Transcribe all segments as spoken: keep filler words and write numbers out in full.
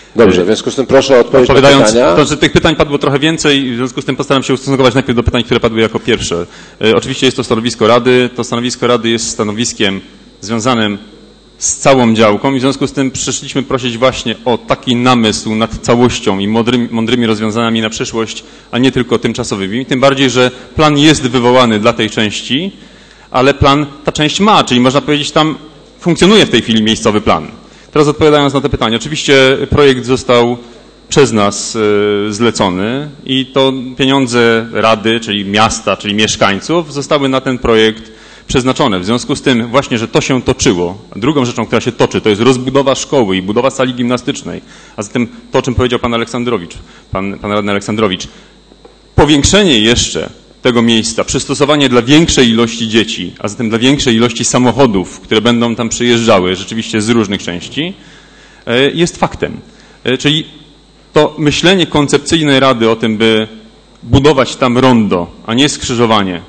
Dobrze, w związku z tym proszę o odpowiedź na pytania. To, że tych pytań padło trochę więcej, w związku z tym postaram się ustosunkować najpierw do pytań, które padły jako pierwsze. E, oczywiście jest to stanowisko Rady. To stanowisko Rady jest stanowiskiem związanym z całą działką i w związku z tym przyszliśmy prosić właśnie o taki namysł nad całością i mądrymi, mądrymi rozwiązaniami na przyszłość, a nie tylko tymczasowymi. Tym bardziej, że plan jest wywołany dla tej części, ale plan ta część ma, czyli można powiedzieć tam funkcjonuje w tej chwili miejscowy plan. Teraz odpowiadając na te pytania. Oczywiście projekt został przez nas zlecony i to pieniądze Rady, czyli miasta, czyli mieszkańców zostały na ten projekt przeznaczone. W związku z tym właśnie, że to się toczyło. Drugą rzeczą, która się toczy, to jest rozbudowa szkoły i budowa sali gimnastycznej. A zatem to, o czym powiedział pan Aleksandrowicz, pan, pan radny Aleksandrowicz. Powiększenie jeszcze tego miejsca, przystosowanie dla większej ilości dzieci, a zatem dla większej ilości samochodów, które będą tam przyjeżdżały rzeczywiście z różnych części, jest faktem. Czyli to myślenie koncepcyjne Rady o tym, by budować tam rondo, a nie skrzyżowanie,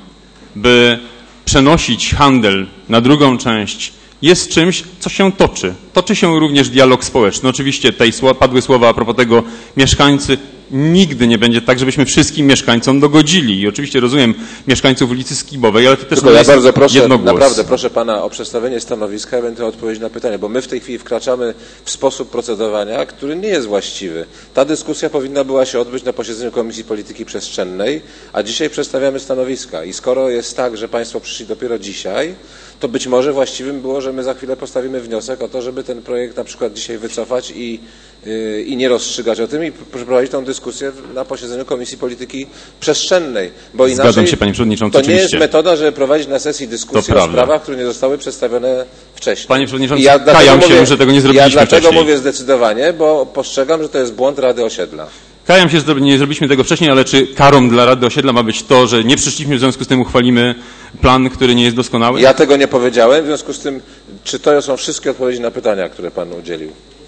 by przenosić handel na drugą część, jest czymś, co się toczy. Toczy się również dialog społeczny. Oczywiście tutaj padły słowa a propos tego, mieszkańcy, nigdy nie będzie tak, żebyśmy wszystkim mieszkańcom dogodzili. I oczywiście rozumiem mieszkańców ulicy Skibowej, ale to też Tylko nie ja jest bardzo proszę, jednogłos. naprawdę proszę pana o przedstawienie stanowiska, ewentualnie odpowiedź na pytanie, bo my w tej chwili wkraczamy w sposób procedowania, który nie jest właściwy. Ta dyskusja powinna była się odbyć na posiedzeniu Komisji Polityki Przestrzennej, a dzisiaj przedstawiamy stanowiska. I skoro jest tak, że państwo przyszli dopiero dzisiaj, to być może właściwym było, że my za chwilę postawimy wniosek o to, żeby ten projekt na przykład dzisiaj wycofać i, yy, i nie rozstrzygać o tym i przeprowadzić tę dyskusję na posiedzeniu Komisji Polityki Przestrzennej. Bo inaczej Zgadzam się, panie przewodniczący, to nie oczywiście. jest metoda, żeby prowadzić na sesji dyskusję o sprawach, które nie zostały przedstawione wcześniej. Panie przewodniczący, ja kajam mówię, się, że tego nie zrobiliśmy Ja dlatego wcześniej. mówię zdecydowanie, bo postrzegam, że to jest błąd Rady Osiedla. Kajam się, że nie zrobiliśmy tego wcześniej, ale czy karą dla Rady Osiedla ma być to, że nie przyszliśmy, w związku z tym uchwalimy plan, który nie jest doskonały? Ja tego nie powiedziałem, w związku z tym, czy to są wszystkie odpowiedzi na pytania, które pan udzielił?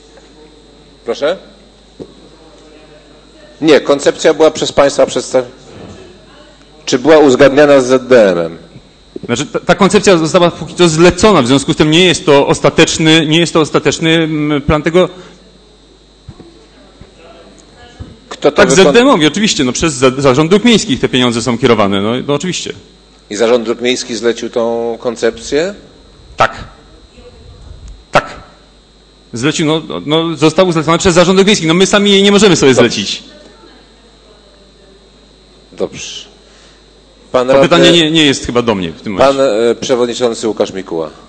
Proszę? Nie, koncepcja była przez państwa przedstawiona. Czy była uzgadniana z Z D M-em? Znaczy, ta, ta koncepcja została póki co zlecona, w związku z tym nie jest to ostateczny, nie jest to ostateczny plan tego. Kto to tak, wykon... Z D M-owi, oczywiście, no przez Zarząd Dróg Miejskich te pieniądze są kierowane, no, no oczywiście. I Zarząd Dróg Miejskich zlecił tą koncepcję? Tak. Tak. Zlecił, no, no został zlecony przez Zarząd Dróg Miejskich, no my sami jej nie możemy sobie Dobrze. zlecić. Dobrze. Pan to radny... pytanie nie, nie jest chyba do mnie w tym momencie. Pan e, przewodniczący Łukasz Mikuła.